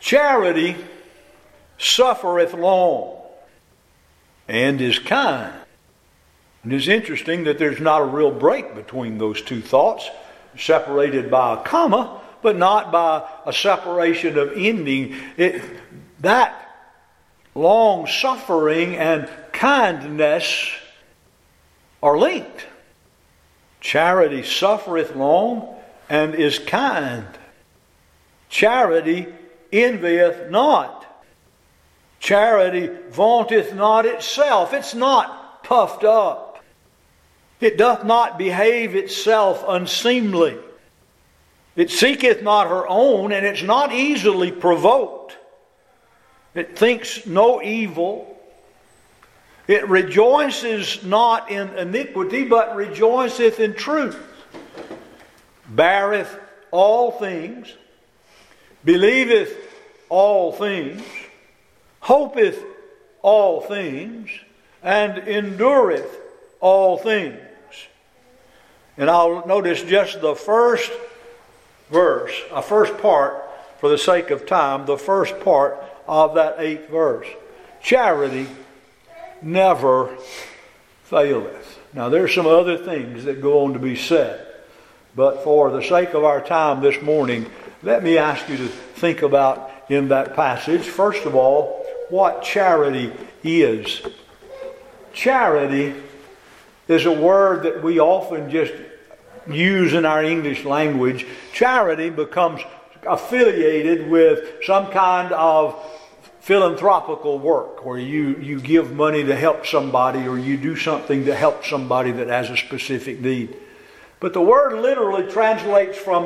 Charity suffereth long and is kind. And it's interesting that there's not a real break between those two thoughts, separated by a comma, but not by a separation of ending. That long suffering and kindness are linked. Charity suffereth long and is kind. Charity envieth not. Charity vaunteth not itself. It's not puffed up. It doth not behave itself unseemly. It seeketh not her own, and it's not easily provoked. It thinks no evil. It rejoices not in iniquity, but rejoiceth in truth. Beareth all things, believeth all things, hopeth all things, and endureth all things. And I'll notice just the first verse, a first part, for the sake of time, the first part of that 8th verse. Charity never faileth. Now there's some other things that go on to be said, but for the sake of our time this morning, let me ask you to think about in that passage, first of all, what charity is. Charity is a word that we often just use in our English language. Charity becomes affiliated with some kind of philanthropical work, where you give money to help somebody, or you do something to help somebody that has a specific need. But the word literally translates from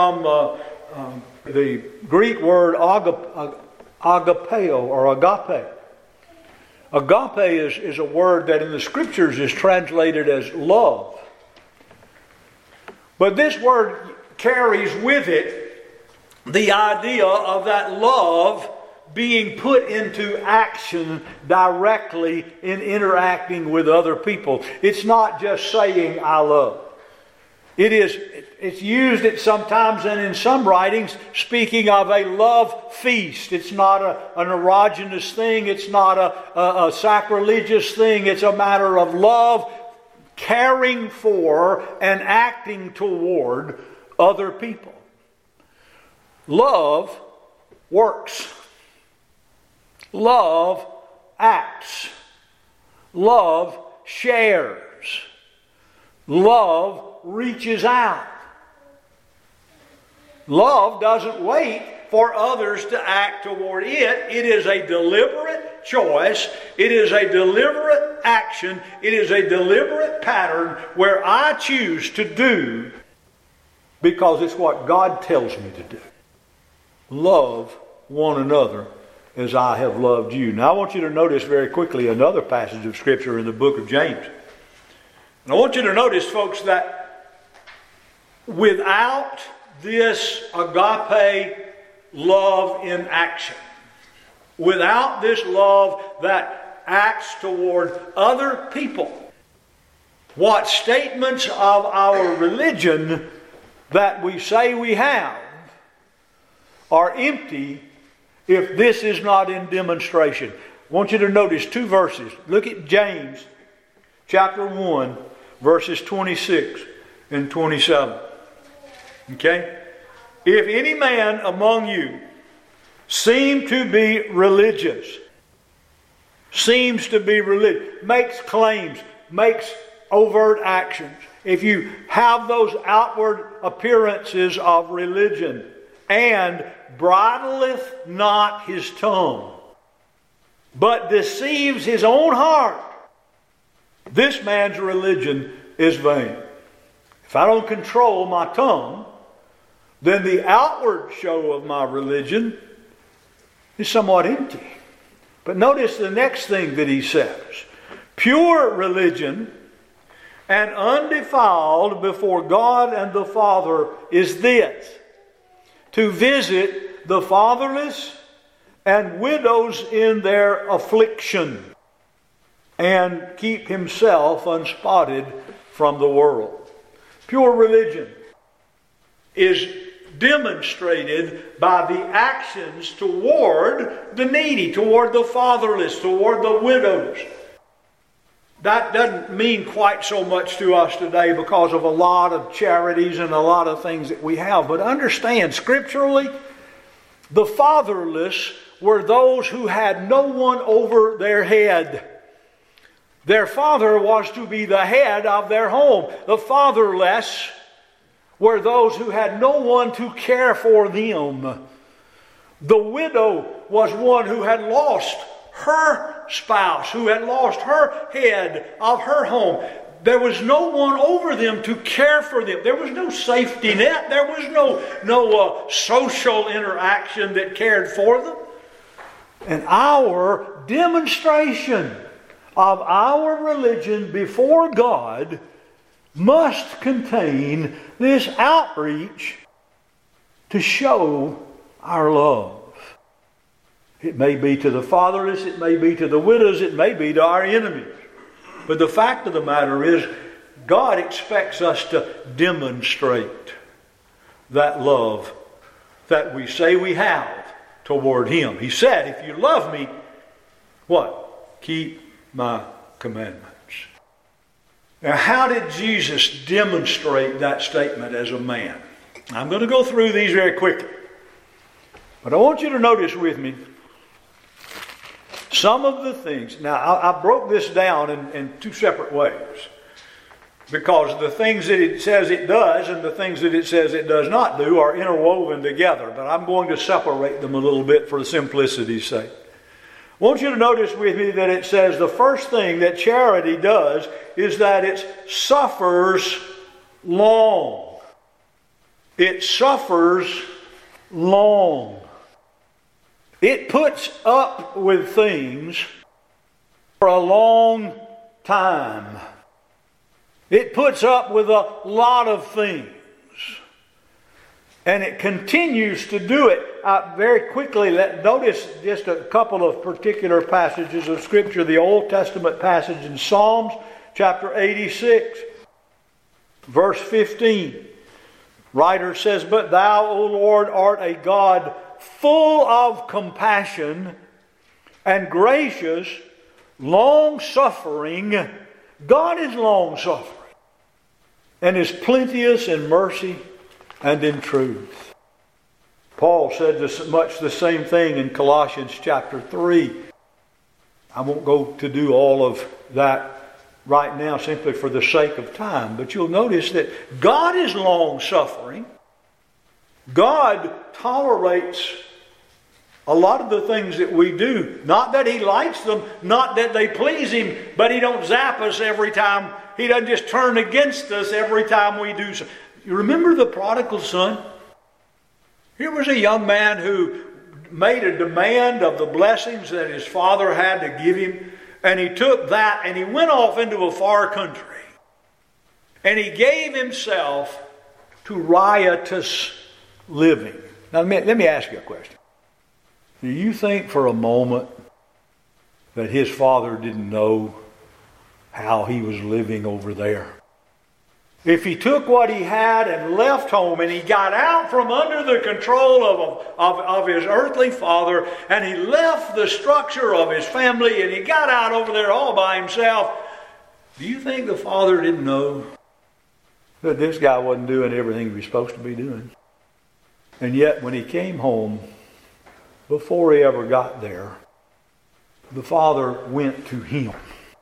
the Greek word agapeo or agape. Agape is a word that in the Scriptures is translated as love. But this word carries with it the idea of that love being put into action directly in interacting with other people. It's not just saying I love. It's used at sometimes, and in some writings, speaking of a love feast. It's not an erogenous thing. It's not a sacrilegious thing. It's a matter of love, caring for and acting toward other people. Love works. Love acts. Love shares. Love reaches out. Love doesn't wait for others to act toward it. It is a deliberate choice. It is a deliberate action. It is a deliberate pattern where I choose to do because it's what God tells me to do. Love one another as I have loved you. Now I want you to notice very quickly another passage of Scripture in the book of James. And I want you to notice, folks, that without this agape love in action, without this love that acts toward other people, what statements of our religion that we say we have are empty if this is not in demonstration. I want you to notice 2 verses. Look at James chapter 1, verses 26 and 27. Okay? If any man among you seem to be religious, makes claims, makes overt actions, if you have those outward appearances of religion, and bridleth not his tongue, but deceives his own heart, this man's religion is vain. If I don't control my tongue, then the outward show of my religion is somewhat empty. But notice the next thing that he says. Pure religion and undefiled before God and the Father is this: to visit the fatherless and widows in their affliction, and keep himself unspotted from the world. Pure religion is demonstrated by the actions toward the needy, toward the fatherless, toward the widows. That doesn't mean quite so much to us today because of a lot of charities and a lot of things that we have. But understand, scripturally, the fatherless were those who had no one over their head. Their father was to be the head of their home. The fatherless were those who had no one to care for them. The widow was one who had lost her spouse, who had lost her head of her home. There was no one over them to care for them. There was no safety net. There was no social interaction that cared for them. And our demonstration of our religion before God must contain this outreach to show our love. It may be to the fatherless, it may be to the widows, it may be to our enemies. But the fact of the matter is, God expects us to demonstrate that love that we say we have toward Him. He said, if you love me, what? Keep my commandments. Now, how did Jesus demonstrate that statement as a man? I'm going to go through these very quickly. But I want you to notice with me some of the things. Now, I broke this down in two separate ways, because the things that it says it does and the things that it says it does not do are interwoven together. But I'm going to separate them a little bit for simplicity's sake. I want you to notice with me that it says the first thing that charity does is that it suffers long. It suffers long. It puts up with things for a long time. It puts up with a lot of things. And it continues to do it. Very quickly, notice just a couple of particular passages of Scripture. The Old Testament passage in Psalms chapter 86, verse 15. Writer says, but thou, O Lord, art a God full of compassion and gracious, long-suffering. God is long-suffering and is plenteous in mercy and in truth. Paul said much the same thing in Colossians chapter 3. I won't go to do all of that right now simply for the sake of time, but you'll notice that God is long-suffering. God tolerates a lot of the things that we do. Not that He likes them, not that they please Him, but He don't zap us every time. He doesn't just turn against us every time we do so. You remember the prodigal son? Here was a young man who made a demand of the blessings that his father had to give him, and he took that and he went off into a far country. And he gave himself to riotous living. Now let me ask you a question. Do you think for a moment that his father didn't know how he was living over there? If he took what he had and left home and he got out from under the control of his earthly father and he left the structure of his family and he got out over there all by himself, do you think the father didn't know that this guy wasn't doing everything he was supposed to be doing? And yet when he came home, before he ever got there, the father went to him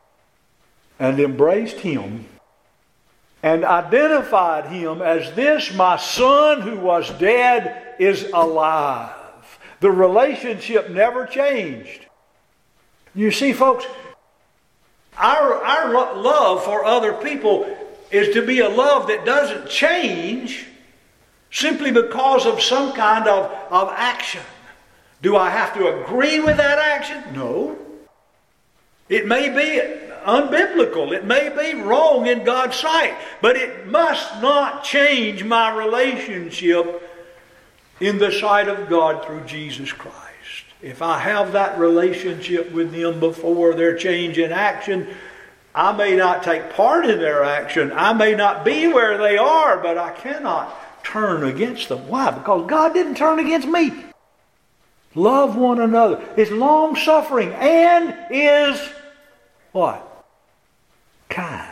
and embraced him and identified him as this, my son who was dead is alive. The relationship never changed. You see, folks, our love for other people is to be a love that doesn't change simply because of some kind of action. Do I have to agree with that action? No. It may be unbiblical. It may be wrong in God's sight. But it must not change my relationship in the sight of God through Jesus Christ. If I have that relationship with Him before their change in action, I may not take part in their action. I may not be where they are, but I cannot turn against them. Why? Because God didn't turn against me. Love one another. Is long-suffering and is what? Kind.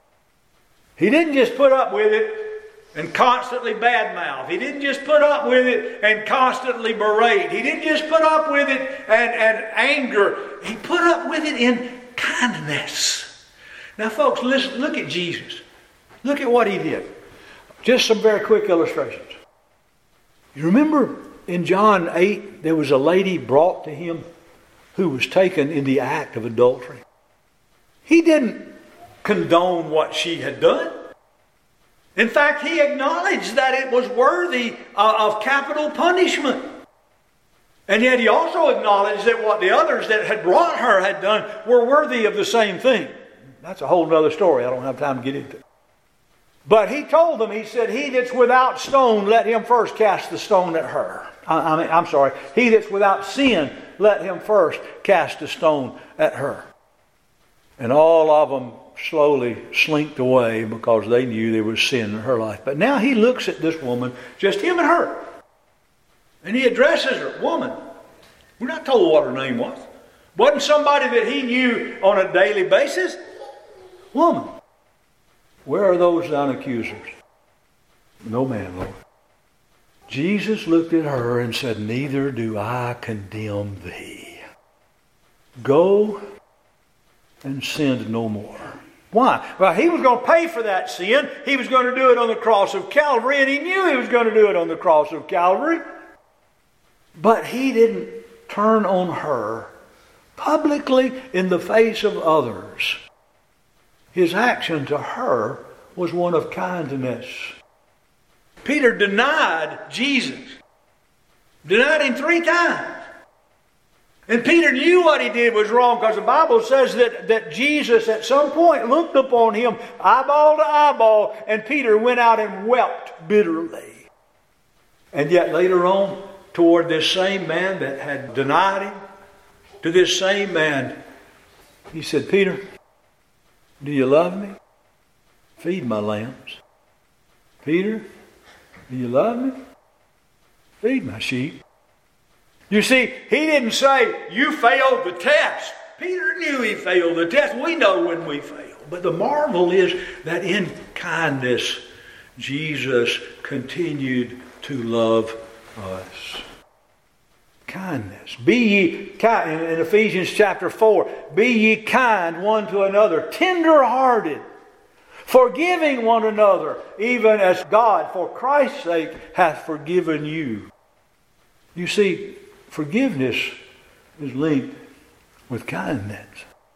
He didn't just put up with it and constantly badmouth. He didn't just put up with it and constantly berate. He didn't just put up with it and anger. He put up with it in kindness. Now, folks, listen, look at Jesus. Look at what he did. Just some very quick illustrations. You remember in John 8, there was a lady brought to him who was taken in the act of adultery. He didn't condone what she had done. In fact, he acknowledged that it was worthy of capital punishment. And yet he also acknowledged that what the others that had brought her had done were worthy of the same thing. That's a whole other story I don't have time to get into. But he told them, he said, he that's without stone, let him first cast the stone at her. He that's without sin, let him first cast a stone at her. And all of them slowly slinked away because they knew there was sin in her life. But now he looks at this woman, just him and her. And he addresses her, woman. We're not told what her name was. Wasn't somebody that he knew on a daily basis. Woman, where are those thine accusers? No man, Lord. Jesus looked at her and said, neither do I condemn thee. Go and sin no more. Why? Well, he was going to pay for that sin. He was going to do it on the cross of Calvary, and he knew he was going to do it on the cross of Calvary. But he didn't turn on her publicly in the face of others. His action to her was one of kindness. Peter denied Jesus. Denied him 3 times. And Peter knew what he did was wrong because the Bible says that Jesus at some point looked upon him eyeball to eyeball, and Peter went out and wept bitterly. And yet later on, toward this same man that had denied him, to this same man, he said, Peter, do you love me? Feed my lambs. Peter, do you love me? Feed my sheep. You see, he didn't say, you failed the test. Peter knew he failed the test. We know when we fail. But the marvel is that in kindness, Jesus continued to love us. Kindness. Be ye kind. In Ephesians chapter 4, be ye kind one to another, tender-hearted, forgiving one another, even as God, for Christ's sake, hath forgiven you. You see, forgiveness is linked with kindness.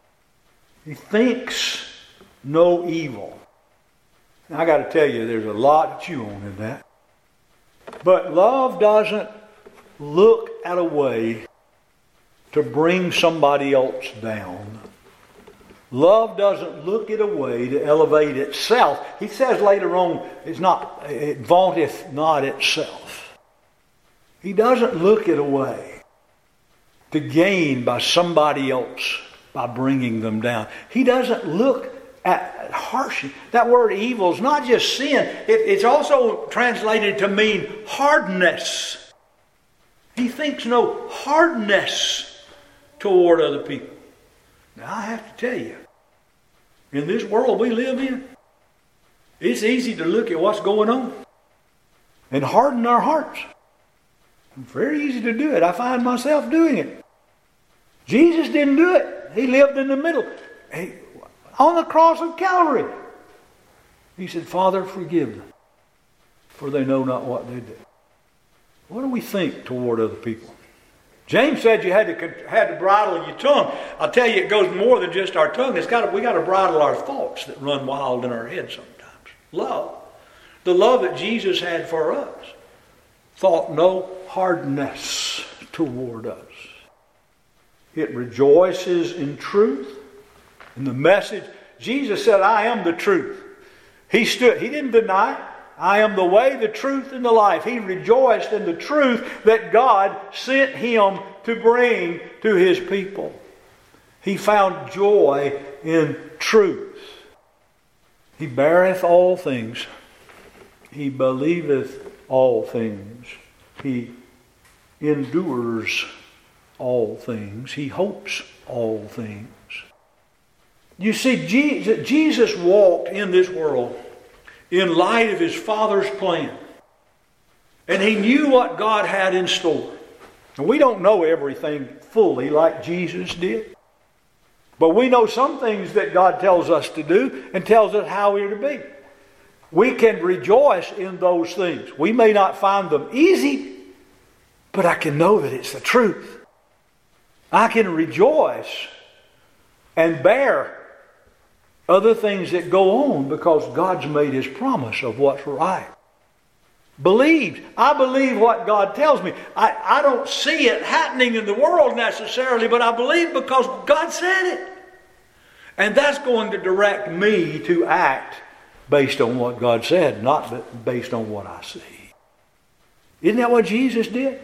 He thinks no evil. Now, I got to tell you, there's a lot to chew on in that. But love doesn't look at a way to bring somebody else down. Love doesn't look at a way to elevate itself. He says later on, it vaunteth not itself. He doesn't look at a way to gain by somebody else by bringing them down. He doesn't look at harsh. That word evil is not just sin. It's also translated to mean hardness. He thinks no hardness toward other people. Now, I have to tell you, in this world we live in, it's easy to look at what's going on and harden our hearts. It's very easy to do it. I find myself doing it. Jesus didn't do it. He lived in the middle. On the cross of Calvary, he said, Father, forgive them, for they know not what they do. What do we think toward other people? James said you had to bridle your tongue. I'll tell you, it goes more than just our tongue. We got to bridle our thoughts that run wild in our head sometimes. Love. The love that Jesus had for us thought no hardness toward us. It rejoices in truth. In the message, Jesus said, I am the truth. He didn't deny it. I am the way, the truth, and the life. He rejoiced in the truth that God sent him to bring to his people. He found joy in truth. He beareth all things He believeth all things. He endures all things. He hopes all things. You see, Jesus walked in this world in light of His Father's plan. And He knew what God had in store. And we don't know everything fully like Jesus did. But we know some things that God tells us to do and tells us how we're to be. We can rejoice in those things. We may not find them easy, but I can know that it's the truth. I can rejoice and bear other things that go on because God's made His promise of what's right. Believe. I believe what God tells me. I don't see it happening in the world necessarily, but I believe because God said it. And that's going to direct me to act based on what God said, not based on what I see. Isn't that what Jesus did?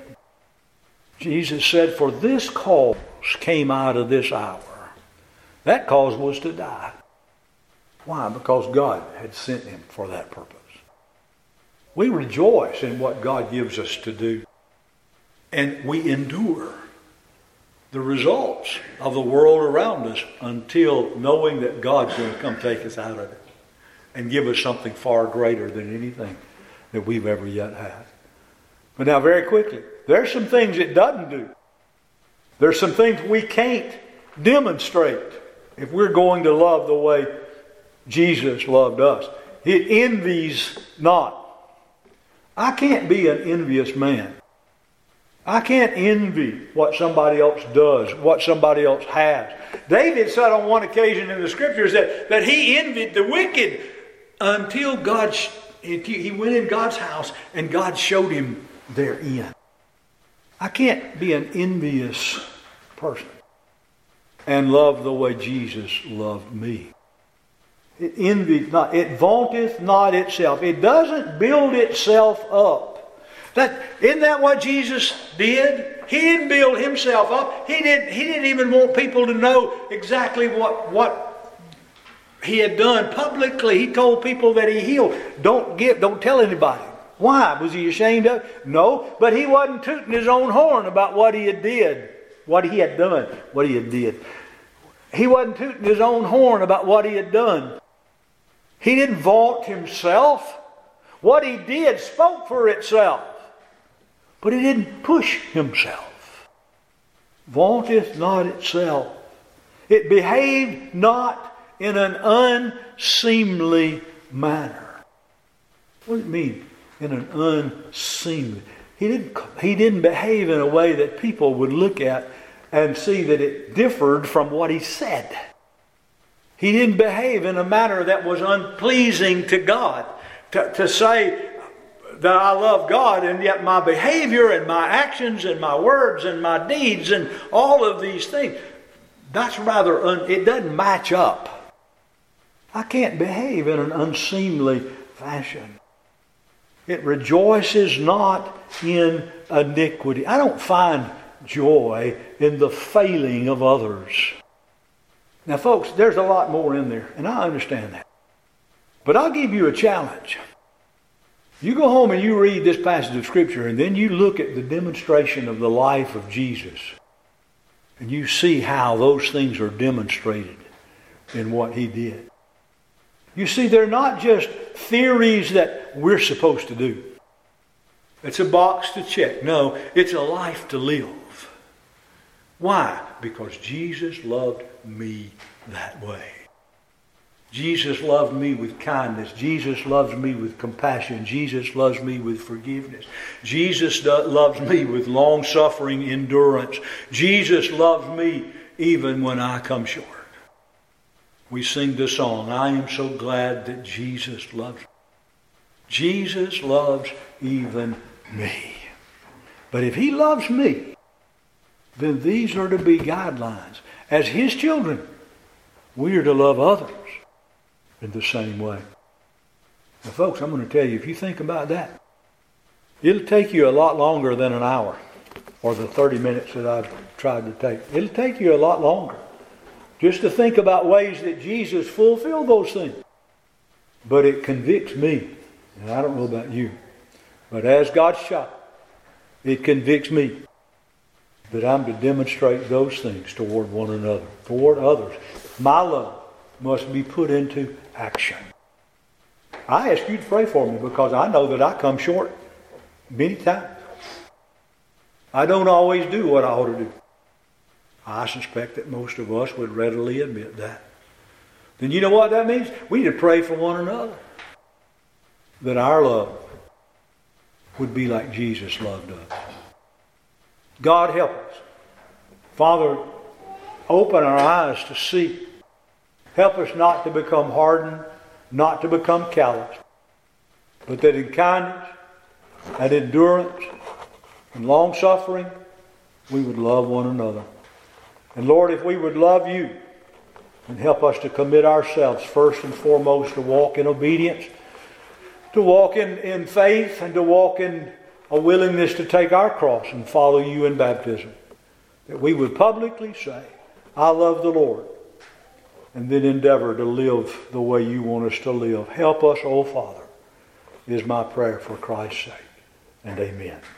Jesus said, "For this cause came out of this hour." That cause was to die. Why? Because God had sent Him for that purpose. We rejoice in what God gives us to do. And we endure the results of the world around us until knowing that God's going to come take us out of it and give us something far greater than anything that we've ever yet had. But now very quickly, there's some things it doesn't do. There's some things we can't demonstrate if we're going to love the way Jesus loved us. He envies not. I can't be an envious man. I can't envy what somebody else does, what somebody else has. David said on one occasion in the Scriptures that he envied the wicked until he went in God's house and God showed him their end. I can't be an envious person and love the way Jesus loved me. It envieth not. It vaunteth not itself. It doesn't build itself up. Isn't that what Jesus did? He didn't build Himself up. He didn't even want people to know exactly what He had done publicly. He told people that He healed. Don't tell anybody. Why? Was He ashamed of it? No, but He wasn't tooting His own horn about what He had did, what He had done, what He had did. He wasn't tooting His own horn about what He had done. He didn't vaunt Himself. What He did spoke for itself. But He didn't push Himself. Vaunteth not itself. It behaved not in an unseemly manner. What does it mean? In an unseemly. He didn't behave in a way that people would look at and see that it differed from what He said. He didn't behave in a manner that was unpleasing to God. To say that I love God and yet my behavior and my actions and my words and my deeds and all of these things, that's it doesn't match up. I can't behave in an unseemly fashion. It rejoices not in iniquity. I don't find joy in the failing of others. Now, folks, there's a lot more in there, and I understand that. But I'll give you a challenge. You go home and you read this passage of Scripture, and then you look at the demonstration of the life of Jesus, and you see how those things are demonstrated in what He did. You see, they're not just theories that we're supposed to do. It's a box to check. No, it's a life to live. Why? Because Jesus loved me that way. Jesus loved me with kindness. Jesus loves me with compassion. Jesus loves me with forgiveness. Jesus loves me with long-suffering endurance. Jesus loves me even when I come short. We sing the song, I am so glad that Jesus loves me. Jesus loves even me. But if He loves me, then these are to be guidelines. As His children, we are to love others in the same way. Now, folks, I'm going to tell you, if you think about that, it'll take you a lot longer than an hour or the 30 minutes that I've tried to take. It'll take you a lot longer just to think about ways that Jesus fulfilled those things. But it convicts me And I don't know about you, but as God's child, it convicts me that I'm to demonstrate those things toward one another, toward others. My love must be put into action. I ask you to pray for me because I know that I come short many times. I don't always do what I ought to do. I suspect that most of us would readily admit that. Then you know what that means? We need to pray for one another. That our love would be like Jesus loved us. God help us. Father, open our eyes to see. Help us not to become hardened, not to become callous, but that in kindness and endurance and long-suffering, we would love one another. And Lord, if we would love you, and help us to commit ourselves first and foremost to walk in obedience, to walk in faith, and to walk in a willingness to take our cross and follow you in baptism. That we would publicly say, I love the Lord, and then endeavor to live the way you want us to live. Help us, O Father, is my prayer for Christ's sake. And amen.